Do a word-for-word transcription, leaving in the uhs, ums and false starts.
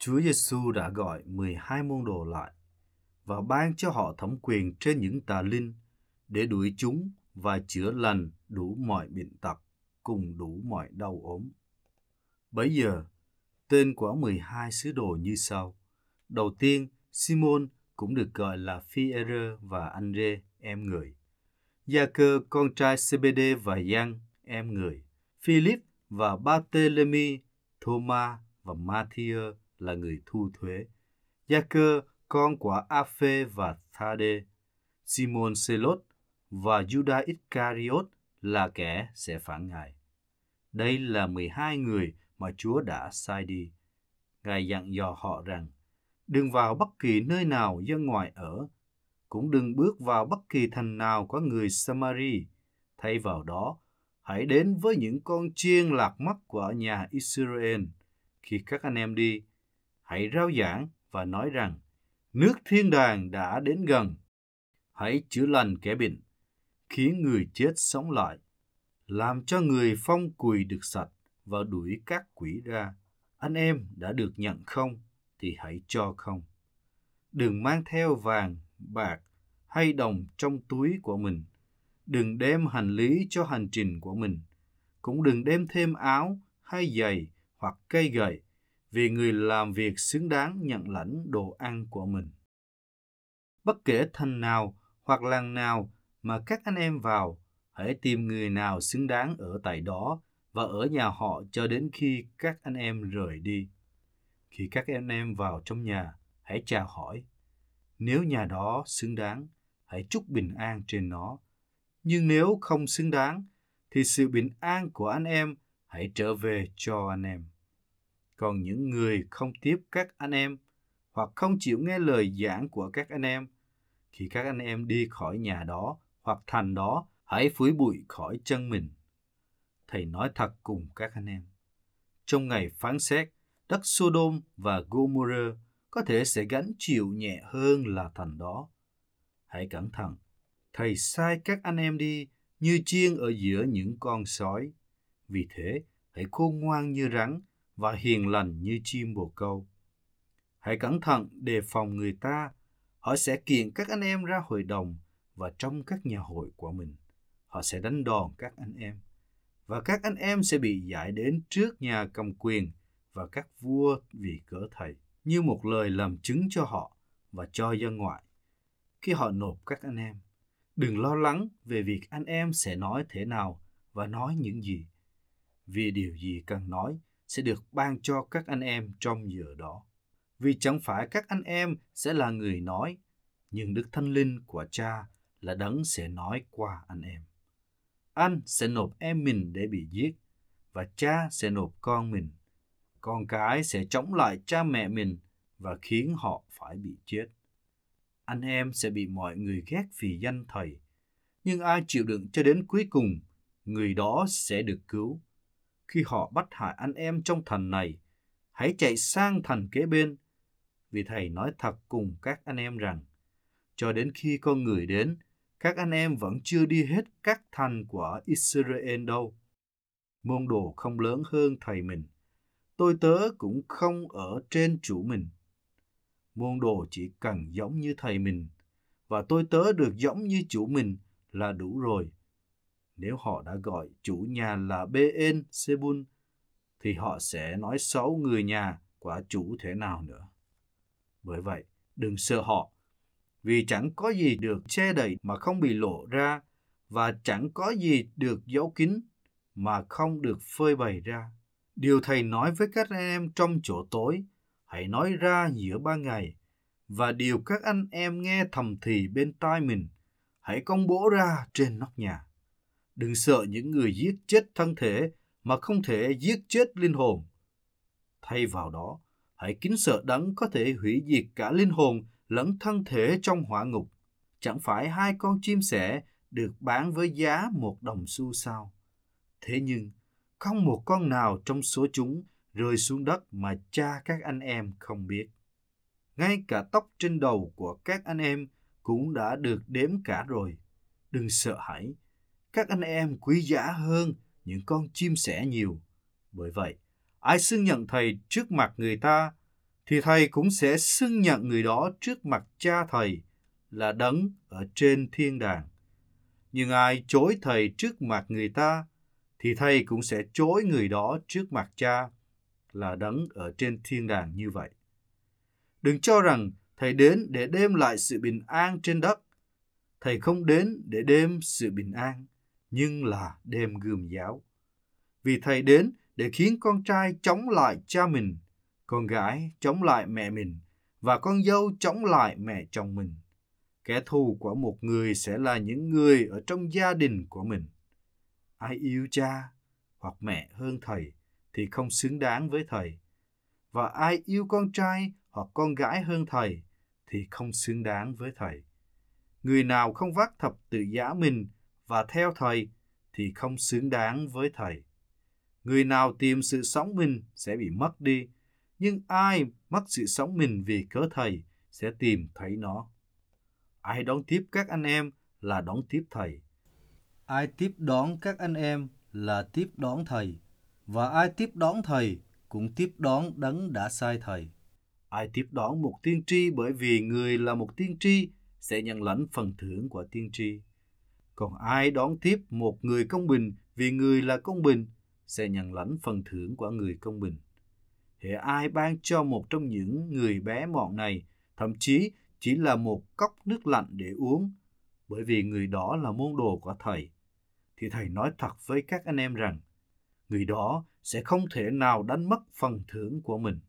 Chúa Giêsu đã gọi mười hai môn đồ lại và ban cho họ thẩm quyền trên những tà linh để đuổi chúng và chữa lành đủ mọi bệnh tật cùng đủ mọi đau ốm. Bấy giờ, tên của mười hai sứ đồ như sau. Đầu tiên, Simon cũng được gọi là Phi-e-rơ và Ân-rê, em người. Gia-cơ con trai Sê-bê-đê và Giăng, em người. Phi-líp và Ba-tê-lê-mi, Thô-ma và Ma-thi-ơ là người thu thuế. Gia-cơ con của A-phê và Tha-đê. Simon Sê-lốt và Giu-đa Ích-ca-ri-ốt là kẻ sẽ phản Ngài. Đây là mười hai người mà Chúa đã sai đi. Ngài dặn dò họ rằng, đừng vào bất kỳ nơi nào dân ngoại ở, cũng đừng bước vào bất kỳ thành nào có người Sa-ma-ri. Thay vào đó, hãy đến với những con chiên lạc mất của nhà Israel. Khi các anh em đi, hãy rao giảng và nói rằng, nước thiên đàng đã đến gần. Hãy chữa lành kẻ bệnh, khiến người chết sống lại, làm cho người phong cùi được sạch và đuổi các quỷ ra. Anh em đã được nhận không, thì hãy cho không. Đừng mang theo vàng, bạc hay đồng trong túi của mình. Đừng đem hành lý cho hành trình của mình. Cũng đừng đem thêm áo hay giày hoặc cây gậy, vì người làm việc xứng đáng nhận lãnh đồ ăn của mình. Bất kể thành nào hoặc làng nào mà các anh em vào, hãy tìm người nào xứng đáng ở tại đó và ở nhà họ cho đến khi các anh em rời đi. Khi các anh em vào trong nhà, hãy chào hỏi. Nếu nhà đó xứng đáng, hãy chúc bình an trên nó. Nhưng nếu không xứng đáng, thì sự bình an của anh em hãy trở về cho anh em. Còn những người không tiếp các anh em hoặc không chịu nghe lời giảng của các anh em, khi các anh em đi khỏi nhà đó hoặc thành đó, hãy phủi bụi khỏi chân mình. Thầy nói thật cùng các anh em, trong ngày phán xét, đất Sodom và Gomorrah có thể sẽ gánh chịu nhẹ hơn là thành đó. Hãy cẩn thận, thầy sai các anh em đi như chiên ở giữa những con sói. Vì thế, hãy khôn ngoan như rắn và hiền lành như chim bồ câu. Hãy cẩn thận đề phòng người ta, họ sẽ kiện các anh em ra hội đồng và trong các nhà hội của mình. Họ sẽ đánh đòn các anh em, và các anh em sẽ bị giải đến trước nhà cầm quyền và các vua vì cớ thầy, như một lời làm chứng cho họ và cho dân ngoại. Khi họ nộp các anh em, đừng lo lắng về việc anh em sẽ nói thế nào và nói những gì, vì điều gì cần nói sẽ được ban cho các anh em trong giờ đó. Vì chẳng phải các anh em sẽ là người nói, nhưng Đức Thánh Linh của Cha là đấng sẽ nói qua anh em. Anh sẽ nộp em mình để bị giết, và cha sẽ nộp con mình. Con cái sẽ chống lại cha mẹ mình và khiến họ phải bị chết. Anh em sẽ bị mọi người ghét vì danh thầy, nhưng ai chịu đựng cho đến cuối cùng, người đó sẽ được cứu. Khi họ bắt hại anh em trong thành này, hãy chạy sang thành kế bên, vì thầy nói thật cùng các anh em rằng, cho đến khi con người đến, các anh em vẫn chưa đi hết các thành của Israel đâu. Môn đồ không lớn hơn thầy mình, tôi tớ cũng không ở trên chủ mình. Môn đồ chỉ cần giống như thầy mình, và tôi tớ được giống như chủ mình là đủ rồi. Nếu họ đã gọi chủ nhà là Bê-ên-sê-bun, thì họ sẽ nói xấu người nhà của chủ thế nào nữa. Bởi vậy, đừng sợ họ, vì chẳng có gì được che đậy mà không bị lộ ra, và chẳng có gì được giấu kín mà không được phơi bày ra. Điều thầy nói với các anh em trong chỗ tối, hãy nói ra giữa ban ngày, và điều các anh em nghe thầm thì bên tai mình, hãy công bố ra trên nóc nhà. Đừng sợ những người giết chết thân thể mà không thể giết chết linh hồn. Thay vào đó, hãy kính sợ đấng có thể hủy diệt cả linh hồn lẫn thân thể trong hỏa ngục. Chẳng phải hai con chim sẻ được bán với giá một đồng xu sao? Thế nhưng, không một con nào trong số chúng rơi xuống đất mà cha các anh em không biết. Ngay cả tóc trên đầu của các anh em cũng đã được đếm cả rồi. Đừng sợ hãi, các anh em quý giá hơn những con chim sẻ nhiều. Bởi vậy, ai xưng nhận thầy trước mặt người ta thì thầy cũng sẽ xưng nhận người đó trước mặt cha thầy là đấng ở trên thiên đàng. Nhưng ai chối thầy trước mặt người ta, thì thầy cũng sẽ chối người đó trước mặt cha là đấng ở trên thiên đàng như vậy. Đừng cho rằng thầy đến để đem lại sự bình an trên đất. Thầy không đến để đem sự bình an, nhưng là đem gươm giáo. Vì thầy đến để khiến con trai chống lại cha mình, con gái chống lại mẹ mình, và con dâu chống lại mẹ chồng mình. Kẻ thù của một người sẽ là những người ở trong gia đình của mình. Ai yêu cha hoặc mẹ hơn thầy thì không xứng đáng với thầy. Và ai yêu con trai hoặc con gái hơn thầy thì không xứng đáng với thầy. Người nào không vác thập tự giá mình và theo thầy thì không xứng đáng với thầy. Người nào tìm sự sống mình sẽ bị mất đi, nhưng ai mất sự sống mình vì cớ thầy sẽ tìm thấy nó. Ai đón tiếp các anh em là đón tiếp thầy. Ai tiếp đón các anh em là tiếp đón thầy, và ai tiếp đón thầy cũng tiếp đón đấng đã sai thầy. Ai tiếp đón một tiên tri bởi vì người là một tiên tri sẽ nhận lãnh phần thưởng của tiên tri. Còn ai đón tiếp một người công bình vì người là công bình sẽ nhận lãnh phần thưởng của người công bình. Hễ ai ban cho một trong những người bé mọn này, thậm chí chỉ là một cốc nước lạnh để uống, bởi vì người đó là môn đồ của thầy, thì thầy nói thật với các anh em rằng, người đó sẽ không thể nào đánh mất phần thưởng của mình.